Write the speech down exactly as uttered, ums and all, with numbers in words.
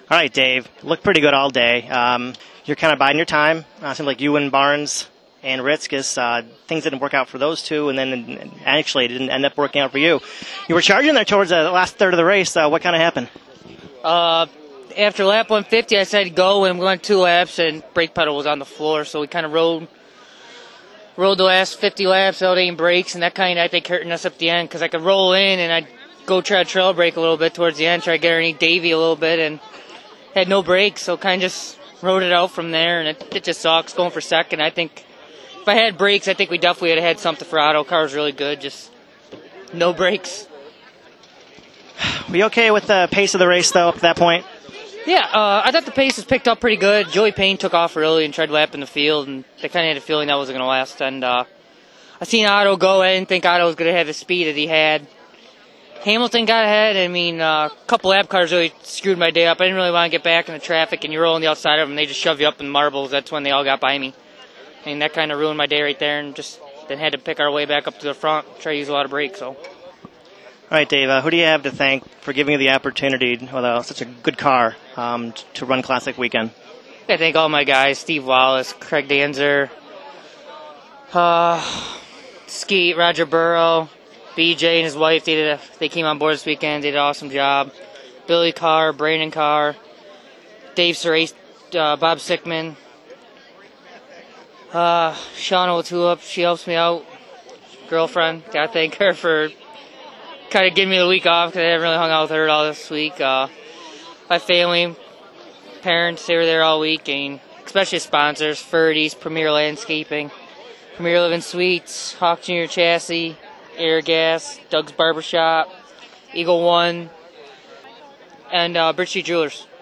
All right, Dave. Looked pretty good all day. Um, you're kind of biding your time. Uh, seemed like you and Barnes and Ritzkus, uh, things didn't work out for those two, and then and actually it didn't end up working out for you. You were charging there towards the last third of the race. Uh, what kind of happened? Uh, after lap one fifty, I said go, and we went two laps, and brake pedal was on the floor, so we kind of rode rode the last fifty laps without any brakes, and that kind of, I think, hurting us at the end, because I could roll in, and I'd go try to trail brake a little bit towards the end, try to get underneath Davey a little bit, and had no brakes, so kind of just rode it out from there, and it, it just sucks going for second. I think if I had brakes, I think we definitely would have had something for Otto. Car was really good, just no brakes. Were you okay with the pace of the race, though, up to that point? Yeah, uh, I thought the pace was picked up pretty good. Joey Payne took off early and tried lapping the field, and I kind of had a feeling that wasn't going to last. And uh, I seen Otto go. I didn't think Otto was going to have the speed that he had. Hamilton got ahead. I mean, uh, a couple lap cars really screwed my day up. I didn't really want to get back in the traffic, and you roll on the outside of them, they just shove you up in marbles. That's when they all got by me. I mean, that kind of ruined my day right there, and just then had to pick our way back up to the front, try to use a lot of brakes. So. All right, Dave, uh, who do you have to thank for giving you the opportunity with uh, such a good car um, to run Classic Weekend? I thank all my guys, Steve Wallace, Craig Danzer, uh, Skeet, Roger Burrow, B J and his wife. They, did a, they came on board this weekend, they did an awesome job. Billy Carr, Brandon Carr, Dave Serace, uh, Bob Sickman, uh, Shauna O'Tulip, she helps me out, girlfriend. Gotta thank her for kind of giving me the week off because I haven't really hung out with her all this week. Uh, my family, parents, they were there all week, and especially sponsors, Ferdy's, Premier Landscaping, Premier Living Suites, Hawk Junior Chassis, Air Gas, Doug's Barbershop, Eagle One, and uh, Bridge Street Jewelers.